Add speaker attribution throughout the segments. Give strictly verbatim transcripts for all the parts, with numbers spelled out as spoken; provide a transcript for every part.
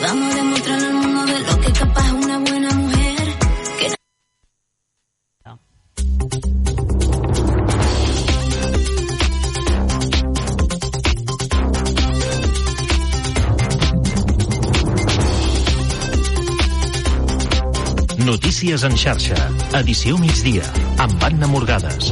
Speaker 1: Vamos a demostrarle al mundo de lo que es capaz una buena mujer. Que...
Speaker 2: Notícies en xarxa, edició migdia, amb Anna Morgades.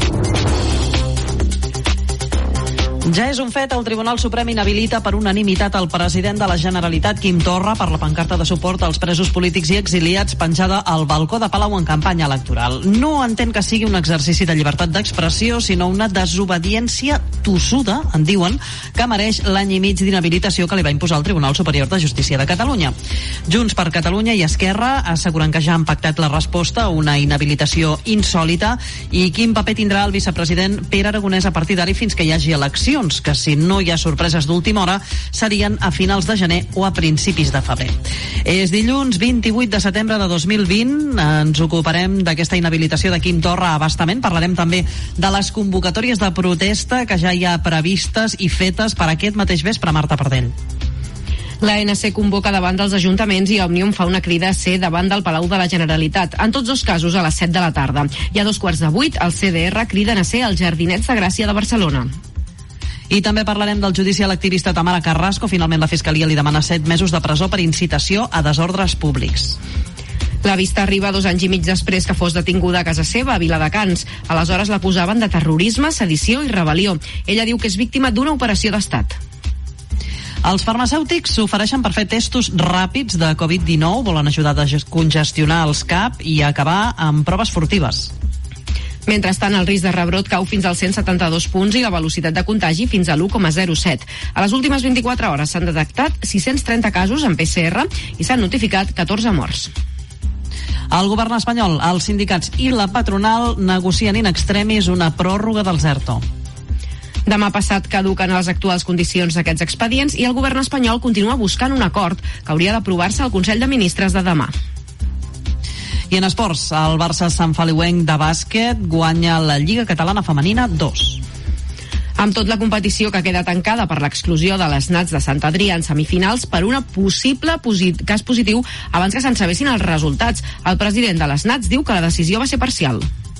Speaker 3: Ja és un fet, el Tribunal Suprem inhabilita per unanimitat el president de la Generalitat, Quim Torra, per la pancarta de suport als presos polítics i exiliats penjada al balcó de Palau en campanya electoral. No entén que sigui un exercici de llibertat d'expressió, sinó una desobediència tossuda, en diuen, que mereix l'any i mig d'inhabilitació que li va imposar el Tribunal Superior de Justícia de Catalunya. Junts per Catalunya i Esquerra asseguren que ja han pactat la resposta a una inhabilitació insòlita. I quin paper tindrà el vicepresident Pere Aragonès a partir d'ara fins que hi hagi eleccions, que si no hi ha sorpreses d'última hora serien a finals de gener o a principis de febrer. És dilluns vint-i-vuit de setembre de dos mil vint. Ens ocuparem d'aquesta inhabilitació de Quim Torra a bastament. Parlarem també de les convocatòries de protesta que ja hi ha previstes i fetes per aquest mateix vespre. Marta Pardell.
Speaker 4: L'A N C convoca davant dels ajuntaments i Òmnium fa una crida a ser davant del Palau de la Generalitat. En tots dos casos a les set de la tarda. I a dos quarts de vuit, el C D R criden a ser als Jardinets de Gràcia de Barcelona.
Speaker 3: I també parlarem del judici a l'activista Tamara Carrasco. Finalment la Fiscalia li demana set mesos de presó per incitació a desordres públics.
Speaker 4: La vista arriba dos anys i mig després que fos detinguda a casa seva, a Viladecans. Aleshores l'acusaven de terrorisme, sedició i rebel·lió. Ella diu que és víctima d'una operació d'estat.
Speaker 3: Els farmacèutics s'ofereixen per fer testos ràpids de covid dinou, volen ajudar a congestionar els C A P i acabar amb proves furtives.
Speaker 4: Mentrestant, el risc de rebrot cau fins als cent setanta-dos punts i la velocitat de contagi fins a l'u coma zero set. A les últimes vint-i-quatre hores s'han detectat sis-cents trenta casos en P C R i s'han notificat catorze morts.
Speaker 3: El govern espanyol, els sindicats i la patronal negocien in extremis una pròrroga dels ERTO.
Speaker 4: Demà passat caduquen les actuals condicions d'aquests expedients i el govern espanyol continua buscant un acord que hauria d'aprovar-se al Consell de Ministres de demà.
Speaker 3: I en esports, el Barça Sant Feliuenc de bàsquet guanya la Lliga Catalana Femenina dos.
Speaker 4: Amb tot, la competició que queda tancada per l'exclusió de les Nats de Sant Adrià en semifinals per un possible posit- cas positiu abans que se'n sabessin els resultats. El president de les Nats diu que la decisió va ser parcial.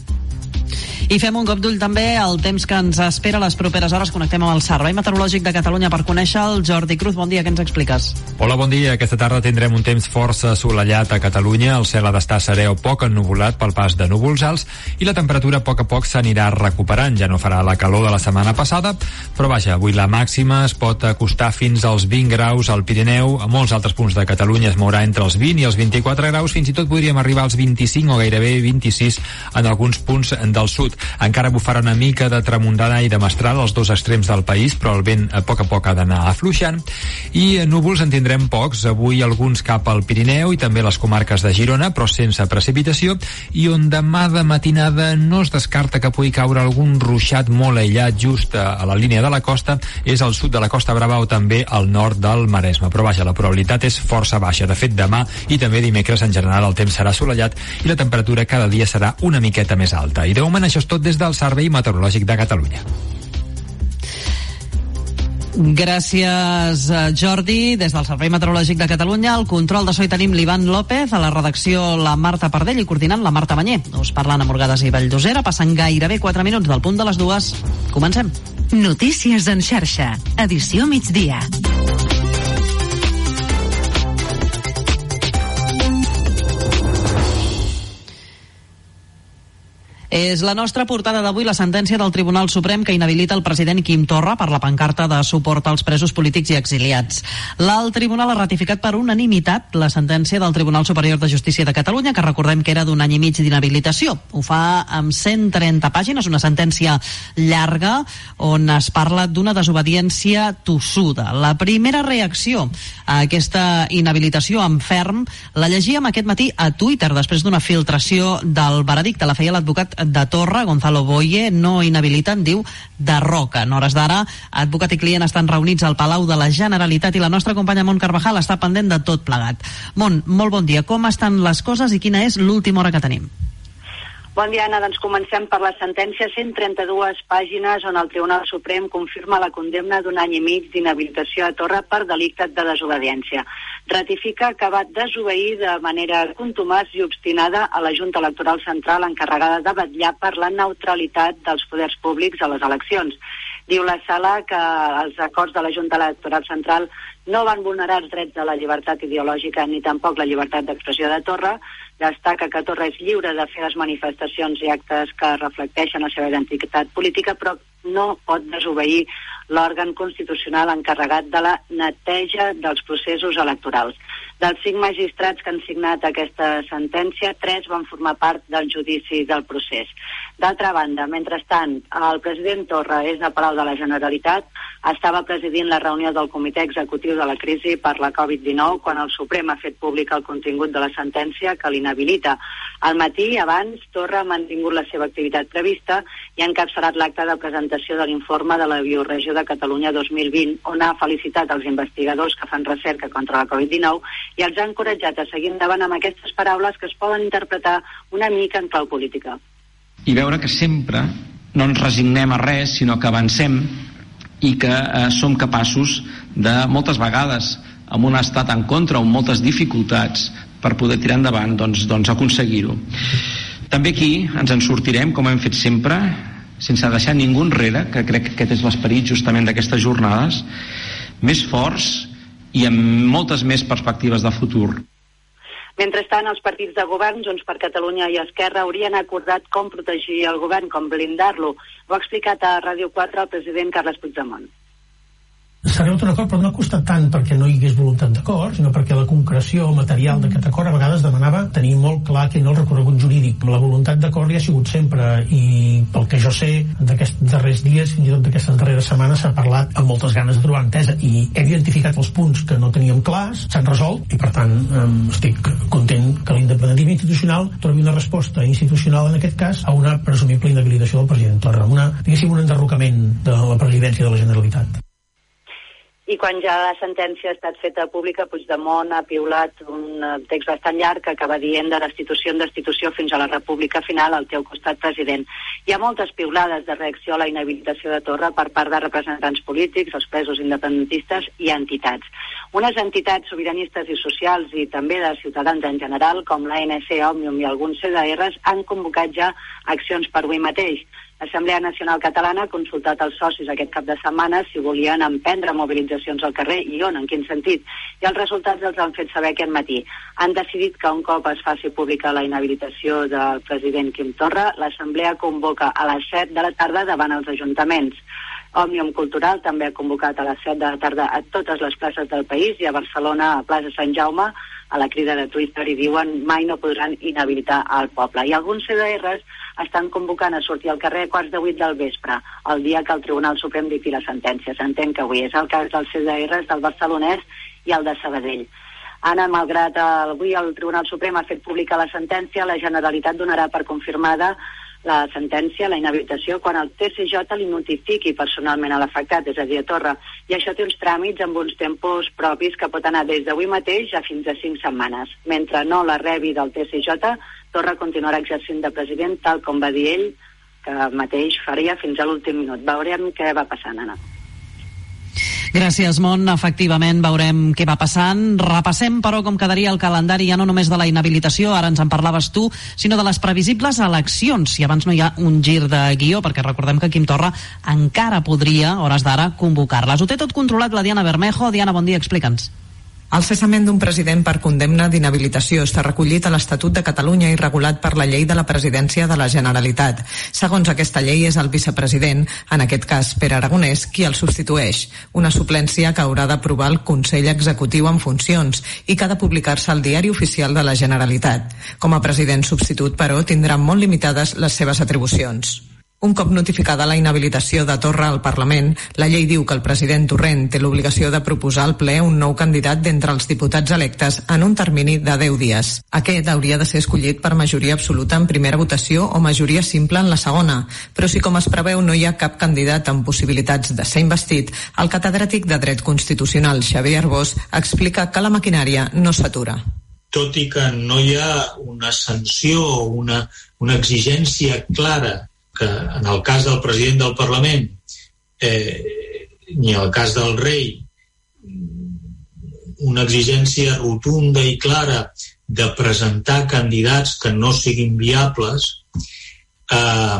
Speaker 3: I fem un cop d'ull també al temps que ens espera les properes hores. Connectem amb el Servei Meteorològic de Catalunya per conèixer el Jordi Cruz. Bon dia, què ens expliques?
Speaker 5: Hola, bon dia. Aquesta tarda tindrem un temps força assolellat a Catalunya. El cel ha d'estar serè o poc ennuvolat pel pas de núvols alts i la temperatura a poc a poc s'anirà recuperant. Ja no farà la calor de la setmana passada, però vaja, avui la màxima es pot acostar fins als vint graus al Pirineu. A molts altres punts de Catalunya es mourà entre els vint i els vint-i-quatre graus. Fins i tot podríem arribar als vint-i-cinc o gairebé vint-i-sis en alguns punts del sud. Encara bufarà una mica de tramuntana i de mestral als dos extrems del país, però el vent a poc a poc ha d'anar afluixant. I núvols en tindrem pocs, avui alguns cap al Pirineu i també les comarques de Girona, però sense precipitació, i on demà de matinada no es descarta que pugui caure algun ruixat molt aïllat just a la línia de la costa, és al sud de la Costa Brava o també al nord del Maresme. Però vaja, la probabilitat és força baixa. De fet, demà i també dimecres en general el temps serà assolellat i la temperatura cada dia serà una miqueta més alta. I de moment això és tot des del Servei Meteorològic de Catalunya.
Speaker 3: Gràcies, Jordi. Des del Servei Meteorològic de Catalunya, al control de so hi tenim l'Ivan López, a la redacció la Marta Pardell i coordinant la Marta Manyer. Us parlen a Morgades i Valldosera. Passen gairebé quatre minuts del punt de les dues. Comencem.
Speaker 6: Notícies en xarxa, edició migdia.
Speaker 3: És la nostra portada d'avui la sentència del Tribunal Suprem que inhabilita el president Quim Torra per la pancarta de suport als presos polítics i exiliats. L'alt tribunal ha ratificat per unanimitat la sentència del Tribunal Superior de Justícia de Catalunya, que recordem que era d'un any i mig d'inhabilitació. Ho fa amb cent trenta pàgines, una sentència llarga on es parla d'una desobediència tossuda. La primera reacció a aquesta inhabilitació en ferm la llegíem aquest matí a Twitter després d'una filtració del veredicte. La feia l'advocat de Torra, Gonzalo Boye. No inhabiliten, diu, de roca. En hores d'ara, advocat i client estan reunits al Palau de la Generalitat i la nostra companya Mont Carvajal està pendent de tot plegat. Mont, molt bon dia. Com estan les coses i quina és l'última hora que tenim?
Speaker 7: Bon dia, Anna. Doncs comencem per la sentència, cent trenta-dues pàgines, on el Tribunal Suprem confirma la condemna d'un any i mig d'inhabilitació a Torra per delicte de desobediència. ratifica que va desobeir de manera contumaç i obstinada a la Junta Electoral Central encarregada de vetllar per la neutralitat dels poders públics a les eleccions. Diu la sala que els acords de la Junta Electoral Central no van vulnerar els drets de la llibertat ideològica ni tampoc la llibertat d'expressió de Torra. Destaca que Torra és lliure de fer les manifestacions i actes que reflecteixen la seva identitat política, però no pot desobeir l'òrgan constitucional encarregat de la neteja dels processos electorals. Dels cinc magistrats que han signat aquesta sentència, tres van formar part del judici del procés. D'altra banda, mentrestant, el president Torra és de Palau de la Generalitat, estava presidint la reunió del Comitè Executiu de la Crisi per la covid dinou quan el Suprem ha fet públic el contingut de la sentència que l'inhabilita. Al matí, abans, Torra ha mantingut la seva activitat prevista i ha encapçalat l'acte de presentació de l'informe de la Bioregió de Catalunya dos mil vint, on ha felicitat els investigadors que fan recerca contra la covid dinou i els ha encoratjat a seguir endavant amb aquestes paraules que es poden interpretar una mica en clau política.
Speaker 8: I veure que sempre no ens resignem a res, sinó que avancem i que eh, som capaços de, moltes vegades, amb un estat en contra o amb moltes dificultats per poder tirar endavant, doncs, doncs aconseguir-ho. També aquí ens en sortirem, com hem fet sempre, sense deixar ningú enrere, que crec que aquest és l'esperit justament d'aquestes jornades, més forts i amb moltes més perspectives de futur.
Speaker 7: Mentrestant, els partits de govern, Junts per Catalunya i Esquerra, haurien acordat com protegir el govern, com blindar-lo. Ho ha explicat a Ràdio quatre el president Carles Puigdemont.
Speaker 9: S'ha arribat a un acord, però no ha costat tant perquè no hi hagués voluntat d'acord, sinó perquè la concreció material d'aquest acord a vegades demanava tenir molt clar que no el recorregut jurídic. La voluntat d'acord hi ha sigut sempre i pel que jo sé d'aquests darrers dies, fins i tot d'aquestes darreres setmanes, s'ha parlat amb moltes ganes de trobar entesa i hem identificat els punts que no teníem clars, s'han resolt i per tant eh, estic content que l'independentisme institucional trobi una resposta institucional en aquest cas a una presumible inhabilitació del president Torra, una, diguéssim, un enderrocament de la presidència de la Generalitat.
Speaker 7: I quan ja la sentència ha estat feta pública, Puigdemont ha piulat un text bastant llarg que acaba dient de destitució en destitució fins a la república final al teu costat, president. Hi ha moltes piulades de reacció a la inhabilitació de Torra per part de representants polítics, els presos independentistes i entitats. Unes entitats sobiranistes i socials i també de ciutadans en general, com l'A N C, Òmnium i alguns C D Rs, han convocat ja accions per avui mateix. L'Assemblea Nacional Catalana ha consultat els socis aquest cap de setmana si volien emprendre mobilitzacions al carrer i on, en quin sentit. I els resultats els han fet saber aquest matí. Han decidit que un cop es faci pública la inhabilitació del president Quim Torra, l'Assemblea convoca a les set de la tarda davant els ajuntaments. Òmnium Cultural també ha convocat a les set de la tarda a totes les places del país i a Barcelona, a Plaça Sant Jaume, a la crida de Twitter, i diuen mai no podran inhabilitar el poble. I alguns C D Rs estan convocant a sortir al carrer a quarts de vuit del vespre, el dia que el Tribunal Suprem dicti la sentència. S'entén que avui és el cas dels C D Rs del Barcelonès i el de Sabadell. Anna, malgrat avui el Tribunal Suprem ha fet pública la sentència, la Generalitat donarà per confirmada la sentència, la inhabilitació, quan el T C J li notifiqui personalment a l'afectat, és a dir, a Torra. I això té uns tràmits amb uns tempos propis que pot anar des d'avui mateix a fins a cinc setmanes. Mentre no la rebi del T C J, Torra continuarà exercint de president, tal com va dir ell, que mateix faria fins a l'últim minut. Veurem què va passant, Anna.
Speaker 3: Gràcies, Mont. Efectivament, veurem què va passant. Repassem, però, com quedaria el calendari ja no només de la inhabilitació, ara ens en parlaves tu, sinó de les previsibles eleccions. I abans no hi ha un gir de guió, perquè recordem que Quim Torra encara podria, a hores d'ara, convocar-les. Ho té tot controlat la Diana Bermejo. Diana, bon dia, explica'ns.
Speaker 10: El cessament d'un president per condemna d'inhabilitació està recollit a l'Estatut de Catalunya i regulat per la llei de la presidència de la Generalitat. Segons aquesta llei, és el vicepresident, en aquest cas Pere Aragonès, qui el substitueix. Una suplència que haurà d'aprovar el Consell Executiu en funcions i que ha de publicar-se al Diari Oficial de la Generalitat. Com a president substitut, però, tindrà molt limitades les seves atribucions. Un cop notificada la inhabilitació de Torra al Parlament, la llei diu que el president Torrent té l'obligació de proposar al ple un nou candidat d'entre els diputats electes en un termini de deu dies. Aquest hauria de ser escollit per majoria absoluta en primera votació o majoria simple en la segona, però si com es preveu no hi ha cap candidat amb possibilitats de ser investit, el catedràtic de Dret Constitucional Xavier Arbós explica que la maquinària no s'atura.
Speaker 11: Tot i que no hi ha una sanció o una, una exigència clara que en el cas del president del Parlament eh, ni en el cas del rei una exigència rotunda i clara de presentar candidats que no siguin viables, eh,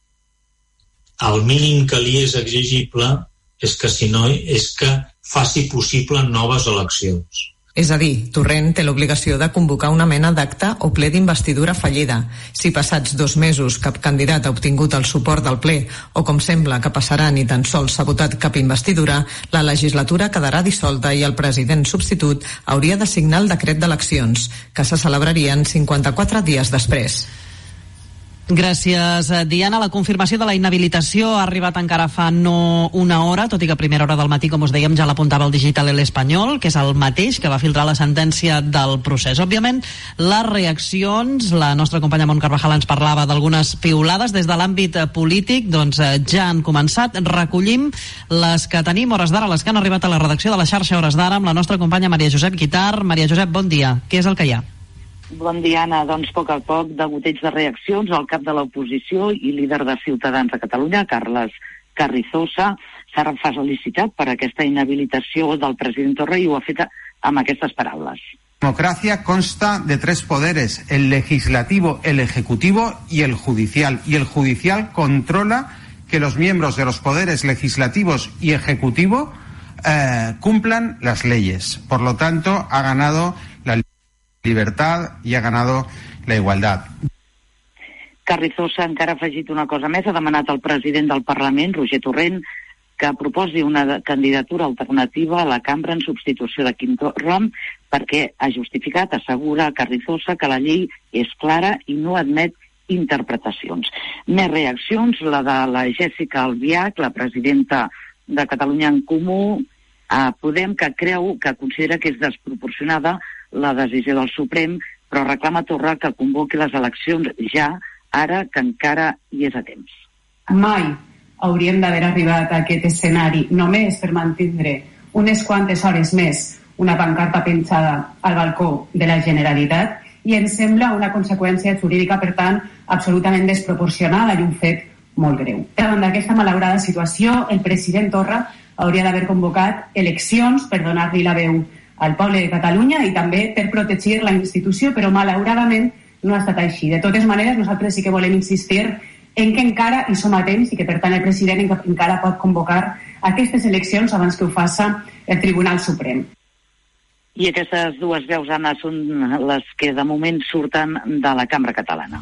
Speaker 11: el mínim que li és exigible és que, si no, és que faci possible noves eleccions.
Speaker 10: És a dir, Torrent té l'obligació de convocar una mena d'acte o ple d'investidura fallida. Si passats dos mesos cap candidat ha obtingut el suport del ple, o com sembla que passarà ni tan sols s'ha votat cap investidura, la legislatura quedarà dissolta i el president substitut hauria de signar el decret d'eleccions, que se celebrarien cinquanta-quatre dies després.
Speaker 3: Gràcies, Diana. La confirmació de la inhabilitació ha arribat encara fa no una hora, tot i que a primera hora del matí, com us dèiem, ja l'apuntava el digital El Espanyol, que és el mateix que va filtrar la sentència del procés. Òbviament, les reaccions, la nostra companya Mont Carvajal ens parlava d'algunes piulades des de l'àmbit polític, doncs ja han començat. Recollim les que tenim hores d'ara, les que han arribat a la redacció de la xarxa Hores d'Ara, amb la nostra companya Maria Josep Guitart. Maria Josep, bon dia. Què és el que hi ha?
Speaker 12: Bon dia, Anna. Doncs poc a poc, degoteig de reaccions. El cap de l'oposició i líder de Ciutadans a Catalunya, Carles Carrizosa, s'ha felicitat per aquesta inhabilitació del president Torra i ho ha fet amb aquestes paraules.
Speaker 13: Democracia consta de tres poderes, el legislativo, el ejecutivo y el judicial. Y el judicial controla que los miembros de los poderes legislativos y ejecutivo eh, cumplan las leyes. Por lo tanto, ha ganado la libertad i ha ganado la igualdad.
Speaker 12: Carrizosa encara ha afegit una cosa més, ha demanat al president del Parlament, Roger Torrent, que proposi una candidatura alternativa a la cambra en substitució de Quim Torra, perquè ha justificat, assegura Carrizosa, que la llei és clara i no admet interpretacions. Més reaccions, la de la Jèssica Albiach, la presidenta de Catalunya en Comú, a Podem, que creu, que considera que és desproporcionada la decisió del Suprem, però reclama a Torra que convoqui les eleccions ja, ara que encara hi és a temps.
Speaker 14: Mai hauríem d'haver arribat a aquest escenari només per mantindre unes quantes hores més una pancarta penjada al balcó de la Generalitat i ens sembla una conseqüència jurídica, per tant, absolutament desproporcionada i un fet molt greu. Davant d'aquesta malaurada situació, el president Torra hauria d'haver convocat eleccions per donar-li la veu al poble de Catalunya i també per protegir la institució, però malauradament no ha estat així. De totes maneres, nosaltres sí que volem insistir en que encara hi som a temps i que, per tant, el president encara pot convocar aquestes eleccions abans que ho faça el Tribunal Suprem.
Speaker 12: I aquestes dues veus, Anna, són les que de moment surten de la Cambra Catalana.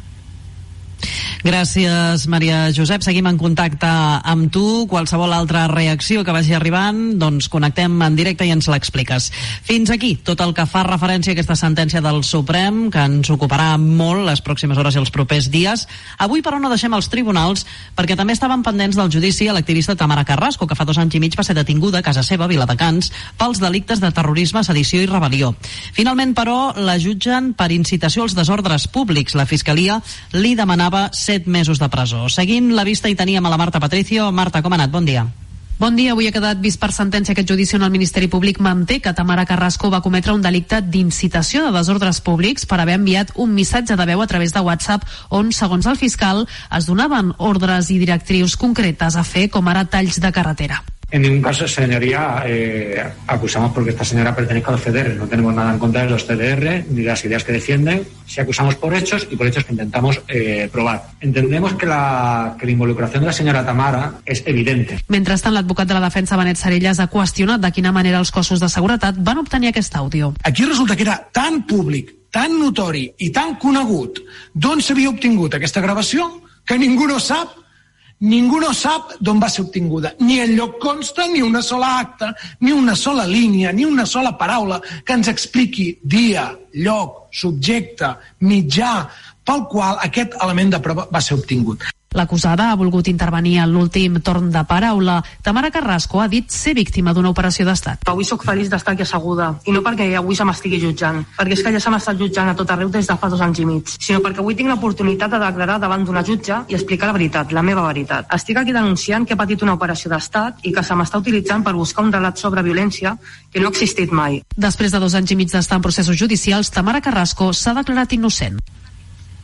Speaker 3: Gràcies, Maria Josep. Seguim en contacte amb tu. Qualsevol altra reacció que vagi arribant, doncs connectem en directe i ens l'expliques. Fins aquí tot el que fa referència a aquesta sentència del Suprem, que ens ocuparà molt les pròximes hores i els propers dies. Avui, però, no deixem els tribunals, perquè també estaven pendents del judici a l'activista Tamara Carrasco, que fa dos anys i mig va ser detinguda a casa seva, a Viladecans, pels delictes de terrorisme, sedició i rebel·lió. Finalment, però, la jutgen per incitació als desordres públics. La Fiscalia li demanava set mesos de presó. Seguint la vista hi teníem a la Marta Patricio. Marta, com ha anat? Bon dia.
Speaker 4: Bon dia. Avui ha quedat vist per sentència aquest judici on el Ministeri Públic manté que Tamara Carrasco va cometre un delicte d'incitació de desordres públics per haver enviat un missatge de veu a través de WhatsApp on, segons el fiscal, es donaven ordres i directrius concretes a fer, com ara talls de carretera.
Speaker 15: En ningún caso, señoría, eh, acusamos porque esta señora pertenezca a los C D R. No tenemos nada en contra de los C D R ni de las ideas que defienden. Si acusamos por hechos y por hechos que intentamos eh, probar. Entendemos que la, que la involucración de la señora Tamara es evidente.
Speaker 4: Mentrestant, l'advocat de la defensa, Benet Sarellas, ha qüestionat de quina manera els cossos de seguretat van obtenir aquest àudio.
Speaker 16: Aquí resulta que era tan públic, tan notori i tan conegut d'on s'havia obtingut aquesta gravació que ningú no sap Ningú no sap d'on va ser obtinguda. Ni el lloc consta, ni una sola acta, ni una sola línia, ni una sola paraula que ens expliqui dia, lloc, subjecte, mitjà, pel qual aquest element de prova va ser obtingut.
Speaker 4: L'acusada ha volgut intervenir en l'últim torn de paraula. Tamara Carrasco ha dit ser víctima d'una operació d'estat.
Speaker 17: Avui sóc feliç d'estar aquí asseguda, i no perquè avui se m'estigui jutjant, perquè és que ja se m'ha estat jutjant a tot arreu des de fa dos anys i mig, sinó perquè avui tinc l'oportunitat de declarar davant d'una jutge i explicar la veritat, la meva veritat. Estic aquí denunciant que he patit una operació d'estat i que se m'està utilitzant per buscar un relat sobre violència que no ha existit mai.
Speaker 4: Després de dos anys i mig d'estar en processos judicials, Tamara Carrasco s'ha declarat innocent.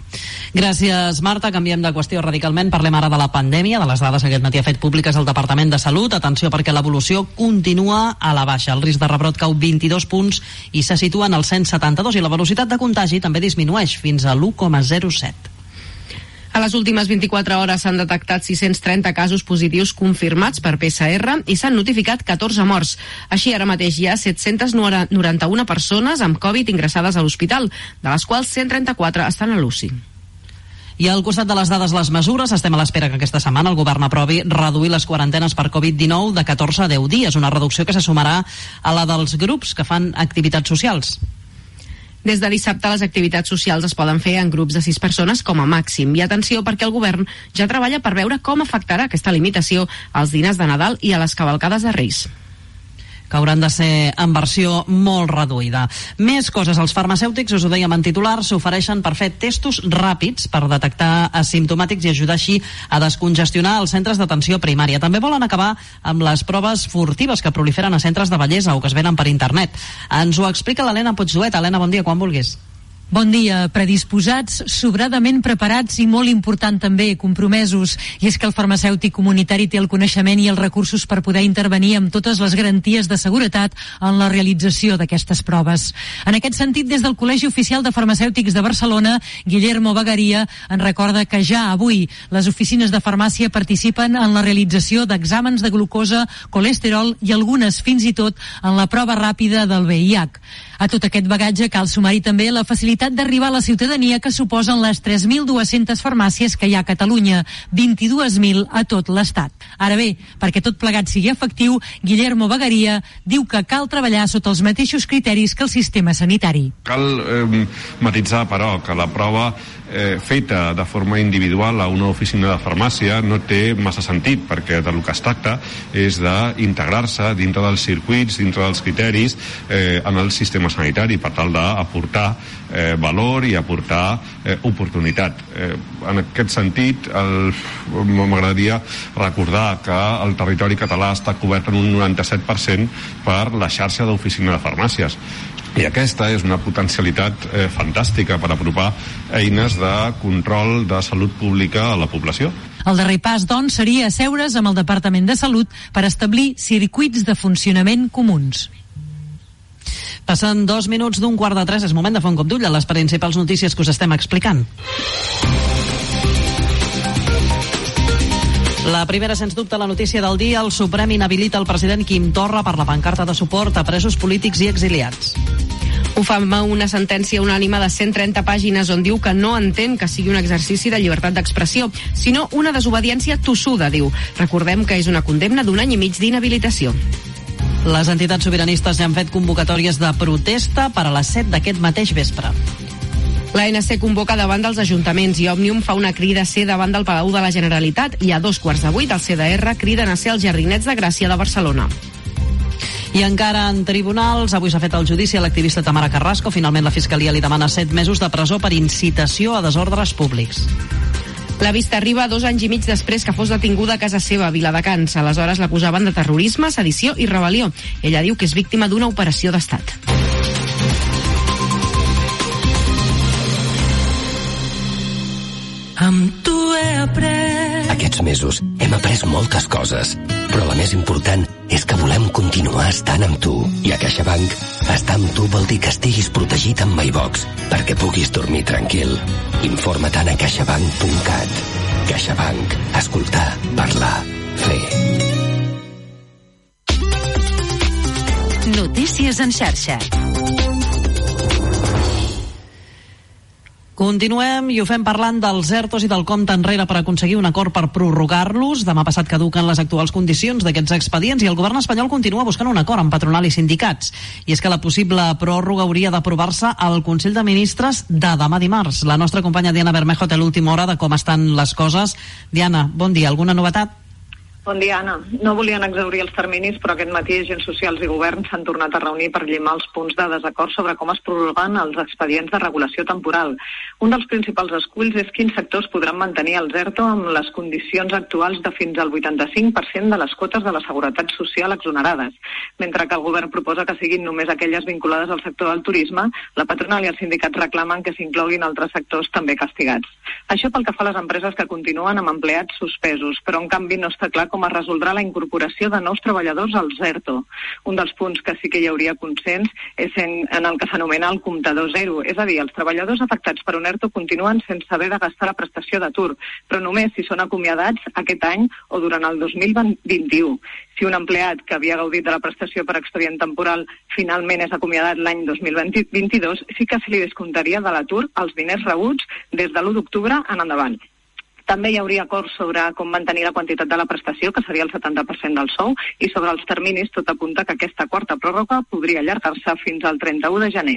Speaker 3: Gràcies, Marta. Canviem de qüestió radicalment. Parlem ara de la pandèmia, de les dades que aquest matí ha fet públiques el Departament de Salut. Atenció, perquè l'evolució continua a la baixa. El risc de rebrot cau vint-i-dos punts i se situa en el cent setanta-dos, i la velocitat de contagi també disminueix fins a l'u coma zero set.
Speaker 4: A les últimes vint-i-quatre hores s'han detectat sis-cents trenta casos positius confirmats per P C R i s'han notificat catorze morts. Així, ara mateix hi ha set-cents noranta-una persones amb Covid ingressades a l'hospital, de les quals cent trenta-quatre estan a l'U C I.
Speaker 3: I al costat de les dades, les mesures, estem a l'espera que aquesta setmana el govern aprovi reduir les quarantenes per Covid dinou de catorze a deu dies, una reducció que se sumarà a la dels grups que fan activitats socials.
Speaker 4: Des de dissabte les activitats socials es poden fer en grups de sis persones com a màxim. I atenció, perquè el govern ja treballa per veure com afectarà aquesta limitació als diners de Nadal i a les cavalcades de Reis,
Speaker 3: que hauran de ser en versió molt reduïda. Més coses, els farmacèutics, us ho dèiem en titular, s'ofereixen per fer testos ràpids per detectar asimptomàtics i ajudar així a descongestionar els centres d'atenció primària. També volen acabar amb les proves furtives que proliferen a centres de bellesa o que es venen per internet. Ens ho explica l'Helena Puigduet. Helena, bon dia, quan vulguis.
Speaker 18: Bon dia, predisposats, sobradament preparats i molt important també, compromesos. I és que el farmacèutic comunitari té el coneixement i els recursos per poder intervenir amb totes les garanties de seguretat en la realització d'aquestes proves. En aquest sentit, des del Col·legi Oficial de Farmacèutics de Barcelona, Guillermo Bagaria en recorda que ja avui les oficines de farmàcia participen en la realització d'exàmens de glucosa, colesterol i algunes fins i tot en la prova ràpida del V I H. A tot aquest bagatge cal sumar-hi també la facilitat d'arribar a la ciutadania que suposen les tres mil dues-centes farmàcies que hi ha a Catalunya, vint-i-dues mil a tot l'Estat. Ara bé, perquè tot plegat sigui efectiu, Guillermo Bagaria diu que cal treballar sota els mateixos criteris que el sistema sanitari.
Speaker 19: Cal eh, matitzar, però, que la prova eh, feta de forma individual a una oficina de farmàcia no té massa sentit, perquè del que es tracta és d'integrar-se dintre dels circuits, dintre dels criteris eh, en el sistema sanitari, per tal d'aportar eh, valor i aportar eh, oportunitat. Eh, en aquest sentit, m'agradaria recordar que el territori català està cobert en un noranta-set per cent per la xarxa d'oficina de farmàcies. I aquesta és una potencialitat eh, fantàstica per apropar eines de control de salut pública a la població.
Speaker 18: El darrer pas, doncs, seria asseure's amb el Departament de Salut per establir circuits de funcionament comuns.
Speaker 3: Passen dos minuts d'un quart de tres, és moment de fer un cop d'ull a les principals notícies que us estem explicant. La primera, sens dubte, la notícia del dia: el Suprem inhabilita el president Quim Torra per la pancarta de suport a presos polítics i exiliats.
Speaker 4: Ho fa amb una sentència unànime de cent trenta pàgines on diu que no entén que sigui un exercici de llibertat d'expressió, sinó una desobediència tossuda, diu. Recordem que és una condemna d'un any i mig d'inhabilitació.
Speaker 3: Les entitats sobiranistes ja han fet convocatòries de protesta per a les set d'aquest mateix vespre.
Speaker 4: L'A N C convoca davant dels ajuntaments i Òmnium fa una crida a ser davant del Palau de la Generalitat, i a dos quarts de vuit el C D R criden a ser als Jardinets de Gràcia de Barcelona.
Speaker 3: I encara en tribunals, avui s'ha fet el judici a l'activista Tamara Carrasco. Finalment la Fiscalia li demana set mesos de presó per incitació a desordres públics.
Speaker 4: La vista arriba dos anys i mig després que fos detinguda a casa seva, a Viladecans. Aleshores l'acusaven de terrorisme, sedició i rebel·lió. Ella diu que és víctima d'una operació d'estat.
Speaker 20: Amb tu he après. Aquests mesos hem après moltes coses, però la més important és que volem continuar estant amb tu. I a CaixaBank, estar amb tu vol dir que estiguis protegit amb MyBox, perquè puguis dormir tranquil. Informa't a caixabank punt cat. CaixaBank. Escoltar, parlar, fer.
Speaker 6: Notícies en xarxa.
Speaker 3: Continuem i ho fem parlant dels ERTOs i del compte enrere per aconseguir un acord per prorrogar-los. Demà passat caduquen les actuals condicions d'aquests expedients i el govern espanyol continua buscant un acord amb patronal i sindicats. I és que la possible pròrroga hauria d'aprovar-se al Consell de Ministres de demà dimarts. La nostra companya Diana Bermejo té l'última hora de com estan les coses. Diana, bon dia. Alguna novetat?
Speaker 21: Bon dia, Anna. No volien exhaurir els terminis, però aquest matí agents socials i governs s'han tornat a reunir per llimar els punts de desacord sobre com es prorroguen els expedients de regulació temporal. Un dels principals esculls és quins sectors podran mantenir el ERTO amb les condicions actuals de fins al vuitanta-cinc per cent de les quotes de la Seguretat Social exonerades. Mentre que el govern proposa que siguin només aquelles vinculades al sector del turisme, la patronal i els sindicats reclamen que s'incloguin altres sectors també castigats. Això pel que fa a les empreses que continuen amb empleats suspesos, però en canvi no està clar com es resoldrà la incorporació de nous treballadors al ERTO. Un dels punts que sí que hi hauria consens és en, en el que s'anomena el comptador zero, és a dir, els treballadors afectats per un ERTO continuen sense haver de gastar la prestació d'atur, però només si són acomiadats aquest any o durant el dos mil vint-i-u. Si un empleat que havia gaudit de la prestació per expedient temporal finalment és acomiadat l'any dos mil vint-i-dos, sí que se li descomptaria de l'atur els diners rebuts des de l'u d'octubre en endavant. També hi hauria acords sobre com mantenir la quantitat de la prestació, que seria el setanta per cent del sou, i sobre els terminis tot apunta que aquesta quarta pròrroga podria allargar-se fins al trenta-u de gener.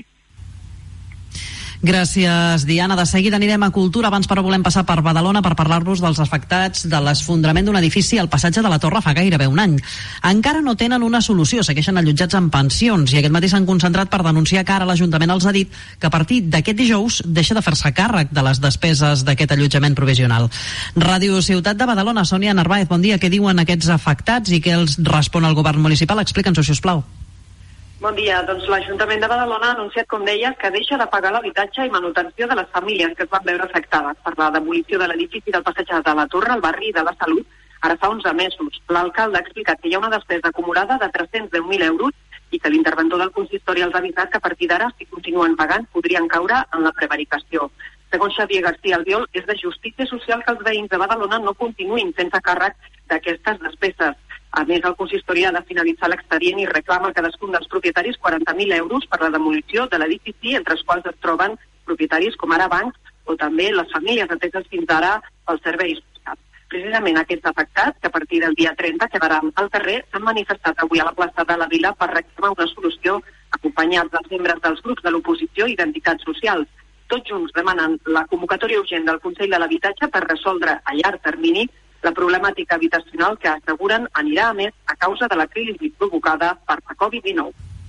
Speaker 3: Gràcies, Diana. De seguida anirem a Cultura. Abans, però, volem passar per Badalona per parlar-vos dels afectats de l'esfondrament d'un edifici al passatge de la Torre fa gairebé un any. Encara no tenen una solució, segueixen allotjats en pensions i aquest matí s'han concentrat per denunciar que ara l'Ajuntament els ha dit que a partir d'aquest dijous deixa de fer-se càrrec de les despeses d'aquest allotjament provisional. Ràdio Ciutat de Badalona, Sònia Narváez, bon dia. Què diuen aquests afectats i què els respon el govern municipal? Explica'ns-ho, si us plau.
Speaker 22: Bon dia. Doncs l'Ajuntament de Badalona ha anunciat, com deia, que deixa de pagar l'habitatge i manutenció de les famílies que es van veure afectades per la demolició de l'edifici del passatge de la Torre al barri de la Salut ara fa onze mesos. L'alcalde ha explicat que hi ha una despesa acumulada de tres-cents deu mil euros i que l'interventor del consistori els ha avisat que a partir d'ara, si continuen pagant, podrien caure en la prevaricació. Segons Xavier García Albiol, és de justícia social que els veïns de Badalona no continuïn sense càrrec d'aquestes despeses. A més, el consistori ha de finalitzar l'expedient i reclama a cadascun dels propietaris quaranta mil euros per la demolició de l'edifici, entre els quals es troben propietaris com ara bancs o també les famílies ateses fins ara pels serveis socials. Precisament aquests afectats, que a partir del dia trenta quedaran al carrer, s'han manifestat avui a la plaça de la Vila per reclamar una solució, acompanyats dels membres dels grups de l'oposició i d'entitats socials. Tots junts demanen la convocatòria urgent del Consell de l'Habitatge per resoldre a llarg termini la problemàtica habitacional que asseguren anirà a més a causa de la crisi provocada per la covid dinou.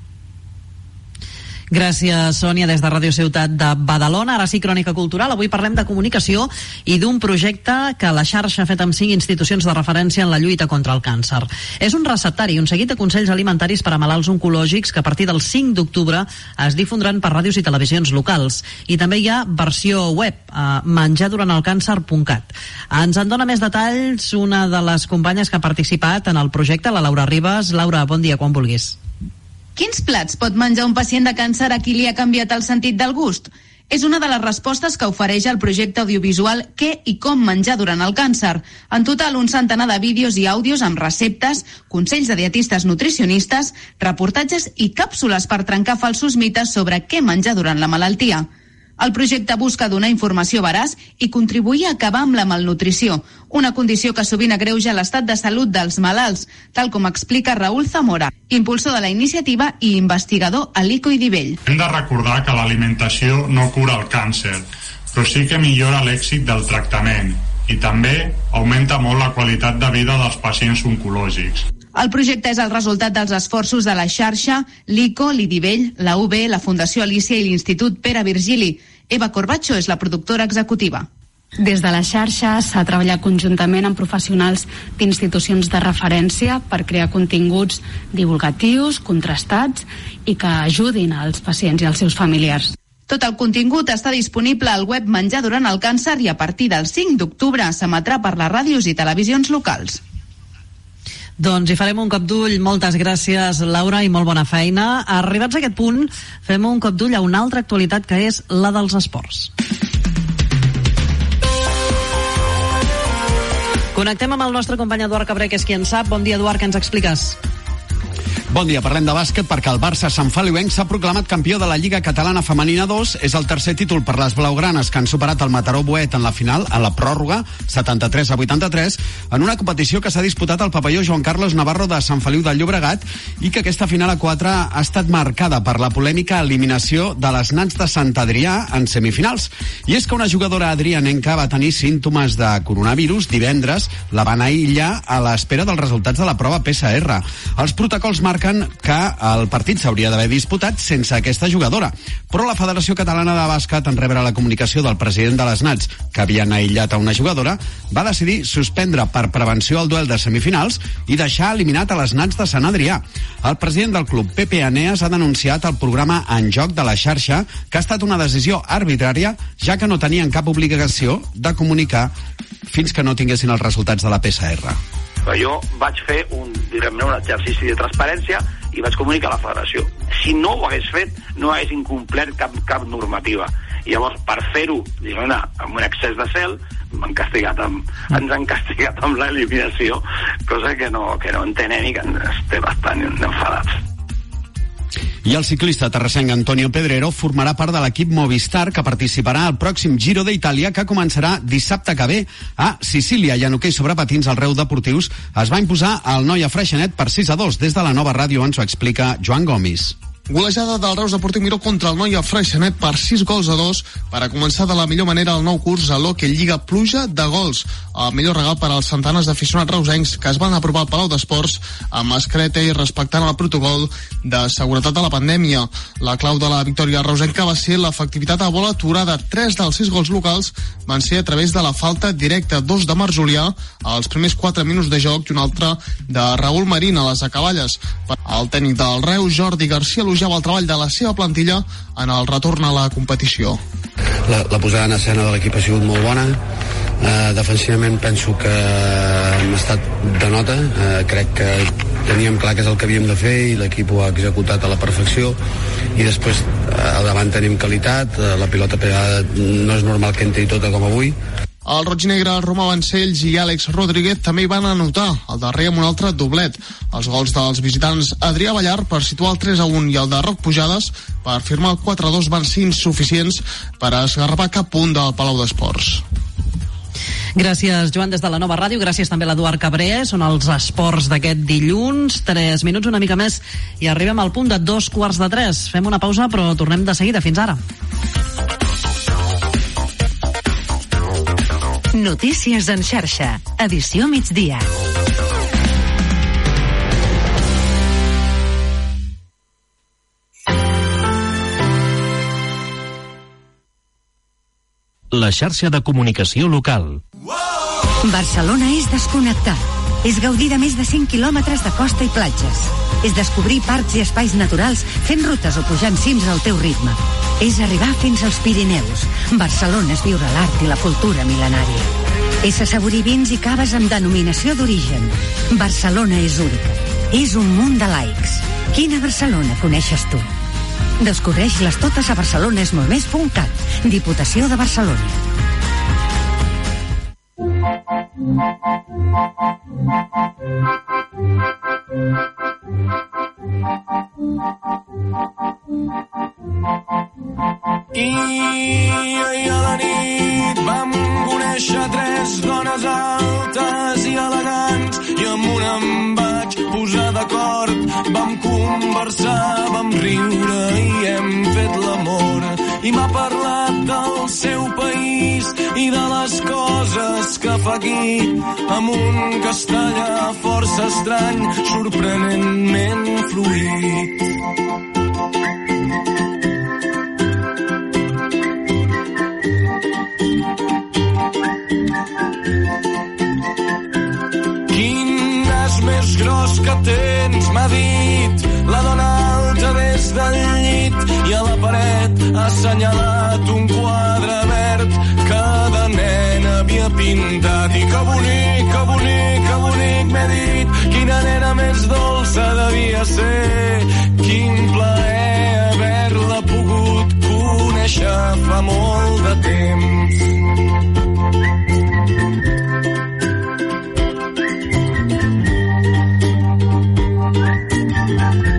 Speaker 3: Gràcies, Sònia, des de Ràdio Ciutat de Badalona. Ara sí, Crònica Cultural. Avui parlem de comunicació i d'un projecte que la xarxa ha fet amb cinc institucions de referència en la lluita contra el càncer. És un receptari, un seguit de consells alimentaris per a malalts oncològics que a partir del cinc d'octubre es difondran per ràdios i televisions locals. I també hi ha versió web, a menjar durant el càncer punt cat. Ens en dona més detalls una de les companyes que ha participat en el projecte, la Laura Ribas. Laura, bon dia, quan vulguis.
Speaker 23: Quins plats pot menjar un pacient de càncer a qui li ha canviat el sentit del gust? És una de les respostes que ofereix el projecte audiovisual Què i com menjar durant el càncer. En total, un centenar de vídeos i àudios amb receptes, consells de dietistes nutricionistes, reportatges i càpsules per trencar falsos mites sobre què menjar durant la malaltia. El projecte busca donar informació veraç i contribuir a acabar amb la malnutrició, una condició que sovint agreuja l'estat de salut dels malalts, tal com explica Raúl Zamora, impulsor de la iniciativa i investigador a l'I C O i Divell.
Speaker 24: Hem de recordar que l'alimentació no cura el càncer, però sí que millora l'èxit del tractament i també augmenta molt la qualitat de vida dels pacients oncològics.
Speaker 23: El projecte és el resultat dels esforços de la xarxa, l'I C O, l'I D I Vell, la U B, la Fundació Alícia i l'Institut Pere Virgili. Eva Corbacho és la productora executiva.
Speaker 25: Des de la xarxa s'ha treballat conjuntament amb professionals d'institucions de referència per crear continguts divulgatius, contrastats i que ajudin als pacients i als seus familiars.
Speaker 23: Tot el contingut està disponible al web Menjar durant el càncer i a partir del cinc d'octubre s'emetrà per les ràdios i televisions locals.
Speaker 3: Doncs hi farem un cop d'ull. Moltes gràcies, Laura, i molt bona feina. Arribats a aquest punt, fem un cop d'ull a una altra actualitat que és la dels esports. Connectem amb el nostre company Eduard Cabré, que és qui en sap. Bon dia, Eduard, què ens expliques?
Speaker 1: Bon dia, parlem de bàsquet perquè el Barça Sant Feliuenc s'ha proclamat campió de la Lliga Catalana Femenina dos. És el tercer títol per les blaugranes, que han superat el Mataró Boet en la final, en la pròrroga, setanta-tres a vuitanta-tres, en una competició que s'ha disputat al pavelló Joan Carlos Navarro de Sant Feliu del Llobregat i que aquesta final a quatre ha estat marcada per la polèmica eliminació de les Nans de Sant Adrià en semifinals. I és que una jugadora adrianenca va tenir símptomes de coronavirus divendres, la van aïllar a l'espera dels resultats de la prova P C R. Els protocols marquen que el partit s'hauria d'haver disputat sense aquesta jugadora, però la Federació Catalana de Bàsquet, en rebre la comunicació del president de les Nats que havien aïllat a una jugadora, va decidir suspendre per prevenció el duel de semifinals i deixar eliminat a les Nats de Sant Adrià. El president del club, Pepe Aneas, ha denunciat el programa En Joc de la xarxa, que ha estat una decisió arbitrària, ja que no tenien cap obligació de comunicar fins que no tinguessin els resultats de la P C R.
Speaker 2: Jo vaig fer un, diguem-ne, un exercici de transparència i vaig comunicar a la federació. Si no ho hagués fet, no hagués incomplert cap, cap normativa. I llavors, per fer-ho, diguem-ne, amb un excés de cel, m'han castigat amb, ens han castigat amb l'eliminació, cosa que no, que no entenem i que estem bastant enfadats.
Speaker 1: I el ciclista terrassenc Antonio Pedrero formarà part de l'equip Movistar, que participarà al pròxim Giro d'Itàlia, que començarà dissabte que ve a Sicília. I en hoquei sobre patins, el Reu Deportius es va imposar al Noia Freixenet per sis a dos. Des de la Nova Ràdio ens ho explica Joan Gomis.
Speaker 5: Golejada del Reus Deportiu Miró contra el Noia Freixenet per sis gols a dos per a començar de la millor manera el nou curs a l'Hockey Lliga Pluja de gols. El millor regal per als centenars d'aficionats reusencs que es van apropar al Palau d'Esports amb mascareta i respectant el protocol de seguretat de la pandèmia. La clau de la victòria reusenca va ser l'efectivitat a bola aturada. Tres dels sis gols locals van ser a través de la falta directa, dos de Marc Julià als primers quatre minuts de joc i un altre de Raül Marín a les acaballes. El tècnic del Reus, Jordi García, elogiava el treball de la seva plantilla en el retorn a la competició.
Speaker 8: La, la posada en escena de l'equip ha sigut molt bona. Uh, defensivament penso que hem estat de nota. Uh, crec que teníem clar que és el que havíem de fer i l'equip ho ha executat a la perfecció. I després uh, al davant tenim qualitat. Uh, la pilota pegada no és normal que entri tota com avui.
Speaker 5: El roig-negre Romà Vancells i Àlex Rodríguez també hi van anotar, el darrer amb un altre doblet. Els gols dels visitants Adrià Ballar per situar el tres a un i el de Roc Pujades per firmar el quatre a dos van ser insuficients per esgarrapar cap punt del Palau d'Esports.
Speaker 3: Gràcies, Joan, des de la Nova Ràdio. Gràcies també a l'Eduard Cabré. Són els esports d'aquest dilluns. Tres minuts, una mica més, i arribem al punt de dos quarts de tres. Fem una pausa, però tornem de seguida. Fins ara.
Speaker 6: Notícies en xarxa, edició migdia.
Speaker 9: La xarxa de comunicació local.
Speaker 26: Barcelona és desconnectar. És gaudir de més de cinc quilòmetres de costa i platges. És descobrir parcs i espais naturals fent rutes o pujant cims al teu ritme. És arribar fins als Pirineus. Barcelona és viure l'art i la cultura mil·lenària. És assaborir vins i caves amb denominació d'origen. Barcelona és única. És un munt de laics. Quina Barcelona coneixes tu? Descobreix-les totes a barcelonesmoltmés punt cat. Diputació de Barcelona.
Speaker 27: I ahir a la nit vam conèixer tres dones altes i elegants i amb una em vaig posar d'acord. Vam conversar, vam riure i hem fet l'amor. I m'ha parlat del seu país i de les coses que fa aquí, amb un castellà força estrany, sorprenentment fluid. Més gros que tens, m'ha dit la dona alta des del llit, i a la paret ha assenyalat un quadre verd que de nen havia pintat. I que bonic, que bonic, que bonic, m'he dit, quina nena més dolça devia ser. Quin plaer haver-la pogut conèixer fa molt de temps. Thank you.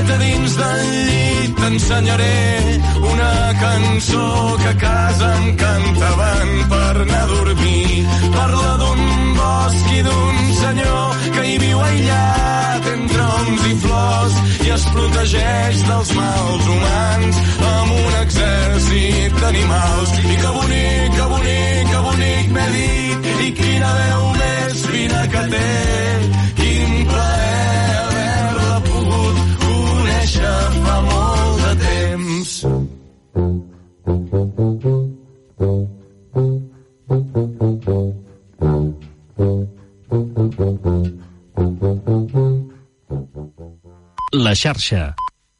Speaker 27: Quieta dins del llit t'ensenyaré una cançó que a casa em cantaven per anar a dormir. Parla d'un bosc i d'un senyor que hi viu aïllat entre oms i flors i es protegeix dels mals humans amb un exèrcit d'animals. I que bonic, que bonic, que bonic m'he dit, i quina veu més fina que té. Quin plaer haver-la pogut conèixer fa molt de temps.
Speaker 9: La xarxa.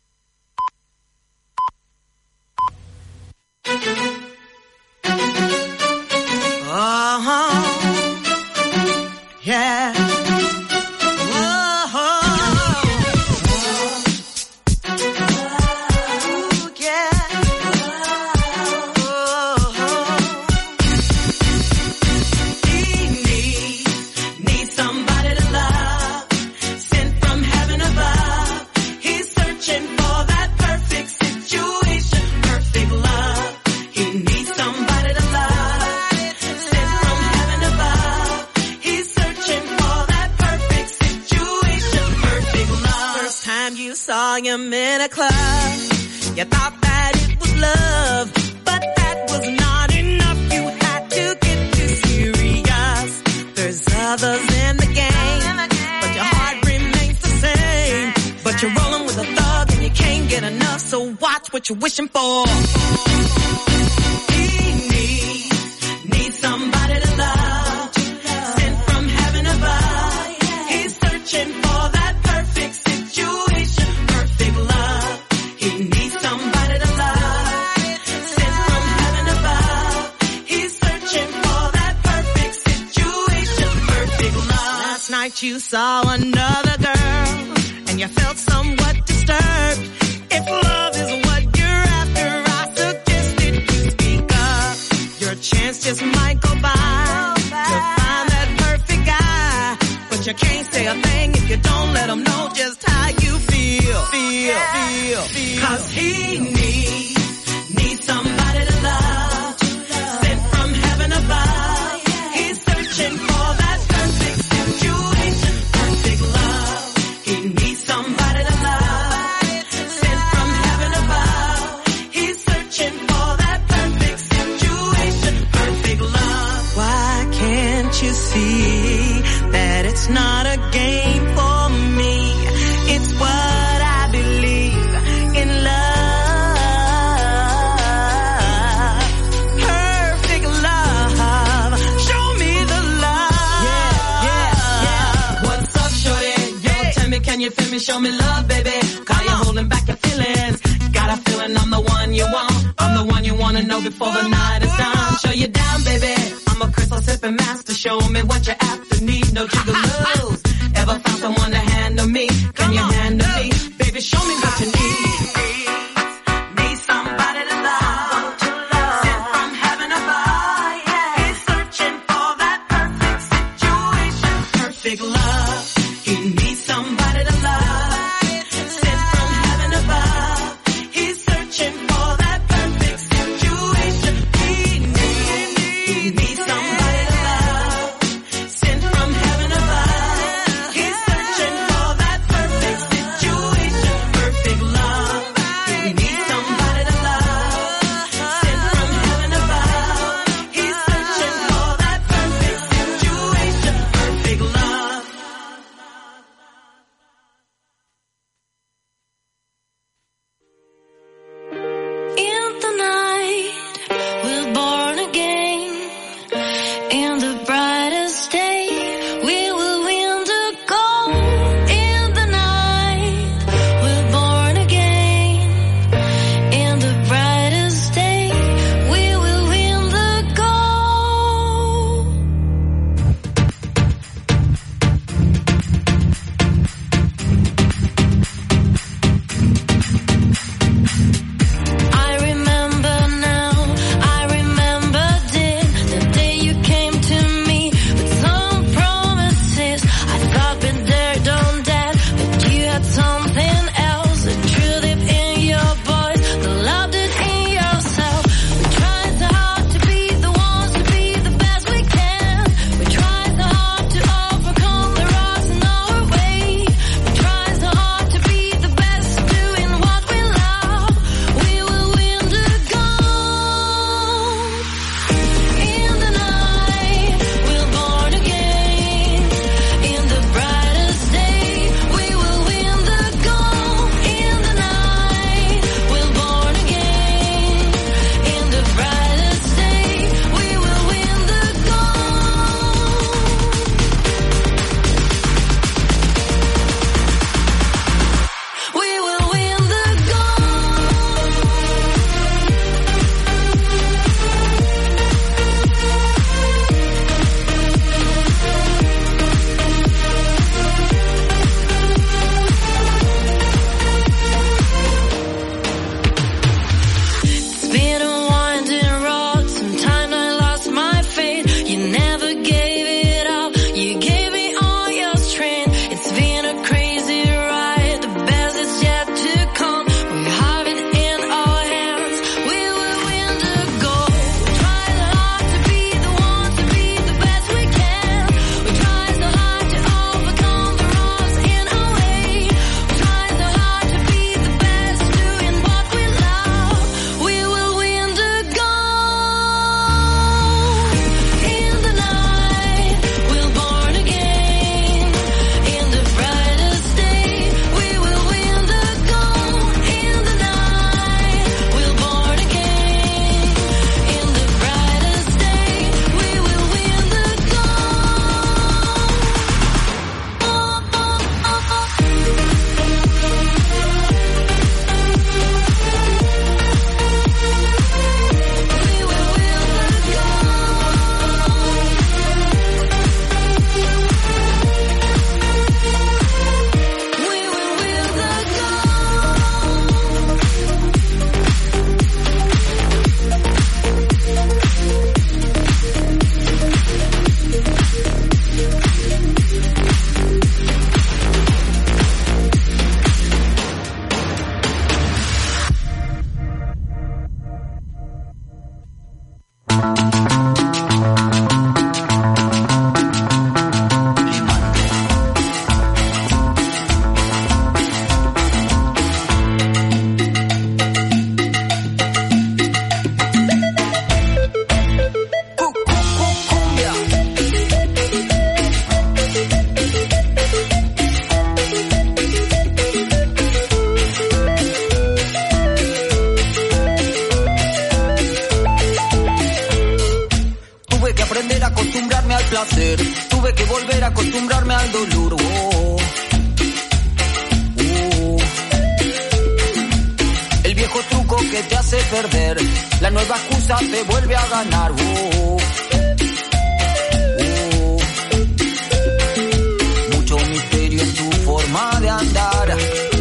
Speaker 27: Uh-huh. Yeah.
Speaker 7: Saw him in a club, you thought that it was love, but that was not enough. You had to get too serious. There's others in the game, but your heart remains the same. But you're rolling with a thug and you can't get enough, so watch what you're wishing for. He needs, needs somebody to love, sent from heaven above. He's searching for that perfect situation. You saw another girl and you felt somewhat disturbed. If love is what you're after, I suggested you speak up. Your chance just might go by to find that perfect guy, but you can't say a thing if you don't let him know just how you feel. Feel, feel, feel. 'Cause he needs, needs somebody to love, sent from heaven above. He's searching for that perfect situation. Somebody to love, sent from heaven above. He's searching for that perfect situation, perfect love. Why can't you see that it's not a game for me? It's what I believe in love. Perfect love. Show me the love. Yeah, yeah, yeah. What's up, shorty? Yo, tell me, can you feel me? Show me love, baby. Cause you're holding back your feelings. Got a feeling I'm the one you want. I'm the one you wanna know before the night is done. Show you down, baby. I'm a crystal sipping master. Show me what you're after. Need no jiggaloos. Ever found someone to handle me? Can you handle me? Baby, show me what you need. Need somebody to love, sent from heaven above. He's searching for that perfect situation, perfect love. He needs somebody to love, sent from heaven above. He's searching for that perfect situation. He needs, he needs somebody to love, sent from heaven above.
Speaker 10: placer. Tuve que volver a acostumbrarme al dolor. Oh. Oh. El viejo truco que te hace perder, la nueva excusa te vuelve a ganar. Oh. Oh. Mucho misterio en tu forma de andar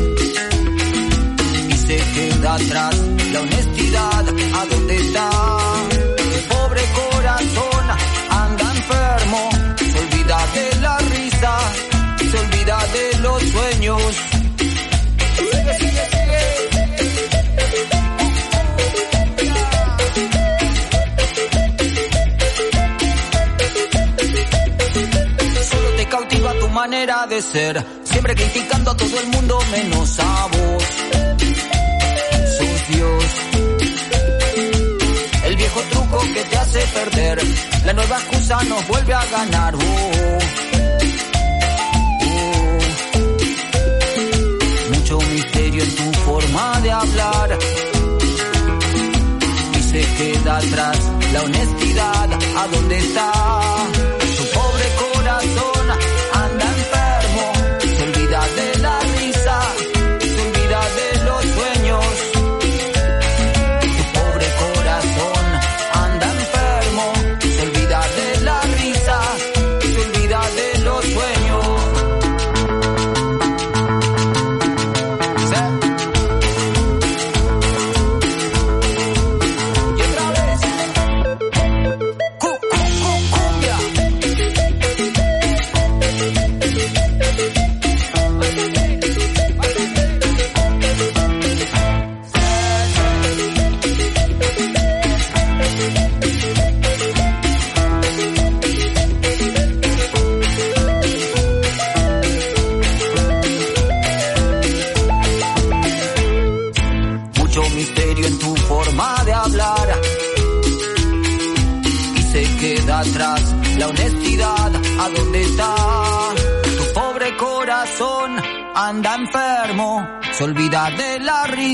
Speaker 10: y se queda atrás la honestidad. ¿A dónde está? El pobre corazón anda enfermo, se olvida de la risa, se olvida de los sueños. Sigue, sigue, sigue. Solo te cautiva tu manera de ser, siempre criticando a todo el mundo menos a vos. Sos Dios. El viejo truco que te hace perder, la nueva excusa nos vuelve a ganar. Oh, oh. Mucho misterio en tu forma de hablar y se queda atrás la honestidad. ¿A dónde está? Tu pobre corazón anda enfermo, se olvida de la risa, se olvida de los sueños. Atrás la honestidad, ¿a dónde está? Tu pobre corazón anda enfermo, se olvida de la risa.